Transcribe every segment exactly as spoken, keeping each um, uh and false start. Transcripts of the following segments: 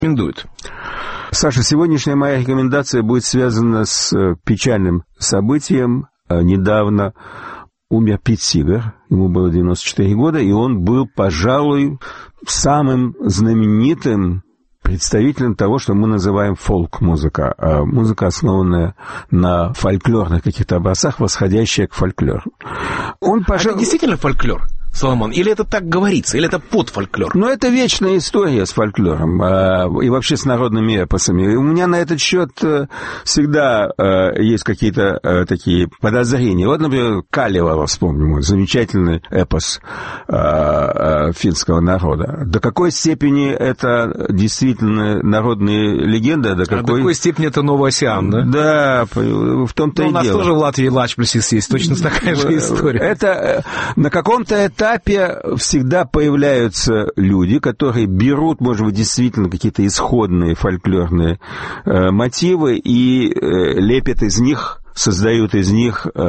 рекомендует? Саша, сегодняшняя моя рекомендация будет связана с печальным событием. Недавно умер Пит Сигар, ему было девяносто четыре года, и он был, пожалуй, самым знаменитым представителем того, что мы называем фолк-музыка. Музыка, основанная на фольклорных каких-то образцах, восходящая к фольклору. Он, пожалуй... А это действительно фольклор, Соломон? Или это так говорится? Или это подфольклор? Ну, это вечная история с фольклором э, и вообще с народными эпосами. У меня на этот счет э, всегда э, есть какие-то э, такие подозрения. Вот, например, Калевала, вспомним, замечательный эпос э, э, финского народа. До какой степени это действительно народные легенды, а до какой... А до какой степени это Новоосиан, да? Да, в том-то Но и дело. у нас тоже в Латвии Лачплесис есть точно такая же история. Это на каком-то этапе этапе всегда появляются люди, которые берут, может быть, действительно какие-то исходные фольклорные э, мотивы и э, лепят из них, создают из них э,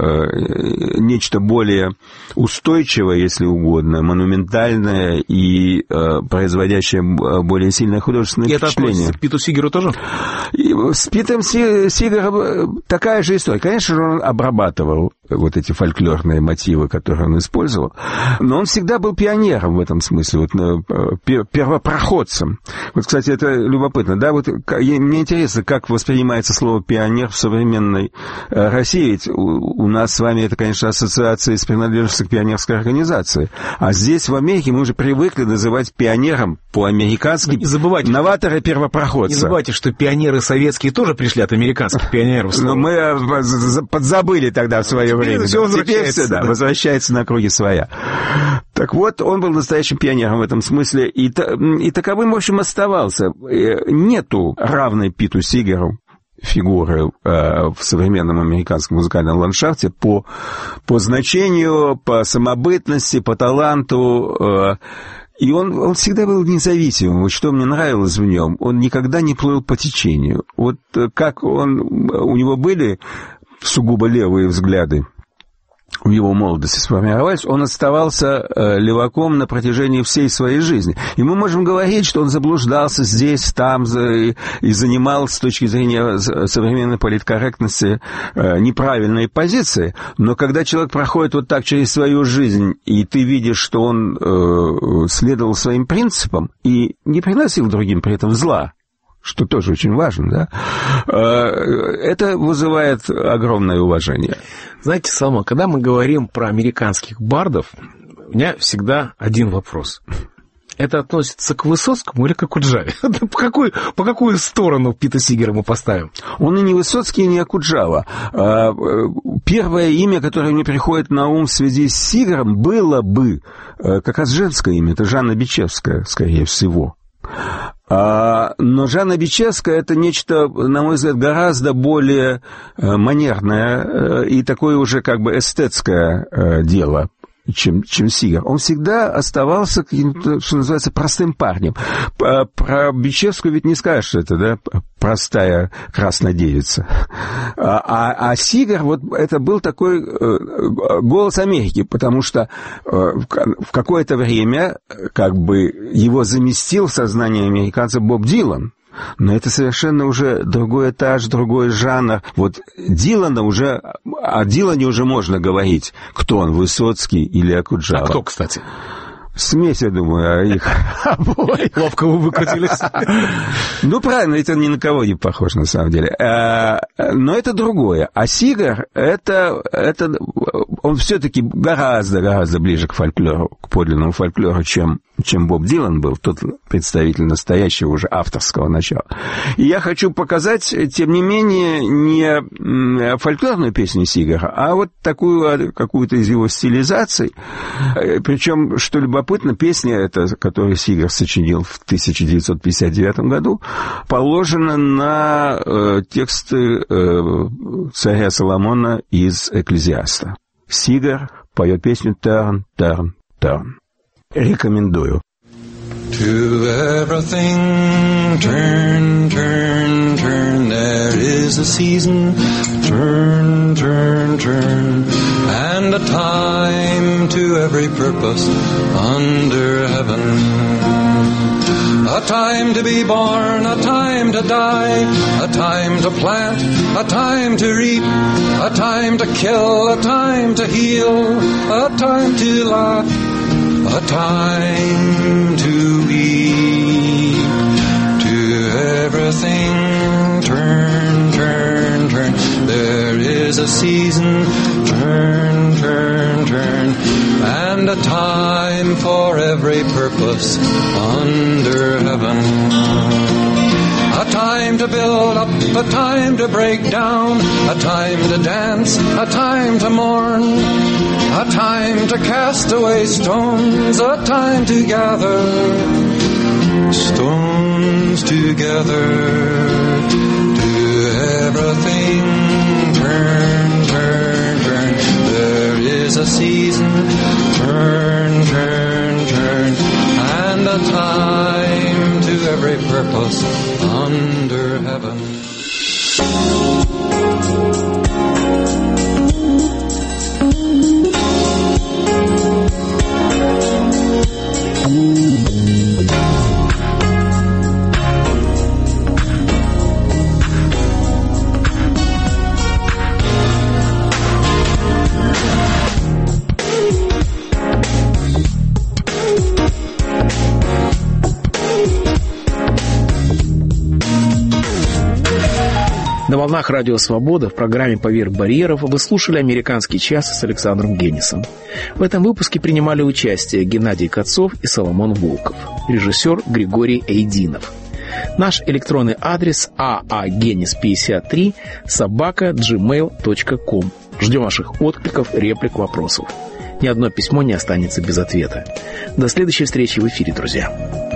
э, нечто более устойчивое, если угодно, монументальное и э, производящее более сильное художественное и впечатление. Это относится к Питу Сигару тоже? И с Питом Сигаром такая же история. Конечно же, он обрабатывал вот эти фольклорные мотивы, которые он использовал, но он всегда был пионером в этом смысле, вот, первопроходцем. Вот, кстати, это любопытно, да, вот мне интересно, как воспринимается слово «пионер» в современной России, ведь у, у нас с вами это, конечно, ассоциация с принадлежностью к пионерской организации, а здесь, в Америке, мы уже привыкли называть пионером по-американски новатора-первопроходца. Не забывайте, что пионеры советские тоже пришли от американских пионеров. Но мы подзабыли тогда в свое время. Все возвращается. Теперь все, да, возвращается на круги своя. Так вот, он был настоящим пионером в этом смысле, и, и таковым, в общем, оставался. Нету равной Питу Сигару фигуры э, в современном американском музыкальном ландшафте по, по значению, по самобытности, по таланту. Э, и он, он всегда был независимым. Вот что мне нравилось в нем, он никогда не плыл по течению. Вот как он, у него были сугубо левые взгляды в его молодости сформировались, он оставался э, леваком на протяжении всей своей жизни. И мы можем говорить, что он заблуждался здесь, там, за, и, и занимал с точки зрения современной политкорректности э, неправильные позиции. Но когда человек проходит вот так через свою жизнь, и ты видишь, что он э, следовал своим принципам и не приносил другим при этом зла, что тоже очень важно, да, это вызывает огромное уважение. Знаете, Салман, когда мы говорим про американских бардов, у меня всегда один вопрос. Это относится к Высоцкому или к Окуджаве? По какую, по какую сторону Пита Сигара мы поставим? Он и не Высоцкий, и не Окуджава. Первое имя, которое мне приходит на ум в связи с Сигаром, было бы как раз женское имя. Это Жанна Бичевская, скорее всего. Но Жанна Бичевская — это нечто, на мой взгляд, гораздо более манерное и такое уже как бы эстетское дело, чем, чем Сигар. Он всегда оставался каким-то, что называется, простым парнем. Про Бичевскую ведь не скажешь, что это, да, простая краснодевица. А, а Сигар, вот это был такой голос Америки, потому что в какое-то время как бы его заместил в сознании американцев Боб Дилан. Но это совершенно уже другой этаж, другой жанр. Вот Дилана уже... О Дилане уже можно говорить, кто он, Высоцкий или Окуджава. А кто, кстати? Смесь, я думаю, их обоих. Ловко вы выкрутились. Ну, правильно, это ни на кого не похож, на самом деле. Но это другое. А Сигар, это, это он все-таки гораздо-гораздо ближе к фольклору, к подлинному фольклору, чем, чем Боб Дилан был, тот представитель настоящего уже авторского начала. И я хочу показать, тем не менее, не фольклорную песню Сигара, а вот такую какую-то из его стилизаций. Причем, что любопытно, песня эта, которую Сигар сочинил в тысяча девятьсот пятьдесят девятом году, положена на э, тексты э, царя Соломона из «Экклезиаста». Сигар поет песню «Turn, turn, turn». Рекомендую. To everything, turn, turn, turn, there is a season, turn, turn, turn, and a time to every purpose under heaven. A time to be born, a time to die, a time to plant, a time to reap, a time to kill, a time to heal, a time to laugh, a time to weep. To everything turn, turn, turn. There is a season, turn, turn, turn, and a time for every purpose under heaven. A time to build up, a time to break down, a time to dance, a time to mourn, a time to cast away stones, a time to gather stones together. To everything turn, turn, turn. There is a season, turn, turn, turn, and a time to every purpose under heaven. На волнах Радио Свобода в программе «Поверх барьеров» вы слушали «Американский час» с Александром Генисом. В этом выпуске принимали участие Геннадий Кацов и Соломон Волков, режиссер Григорий Эйдинов. Наш электронный адрес а а генис пятьдесят три собака джи мейл точка ком. Ждем ваших откликов, реплик, вопросов. Ни одно письмо не останется без ответа. До следующей встречи в эфире, друзья.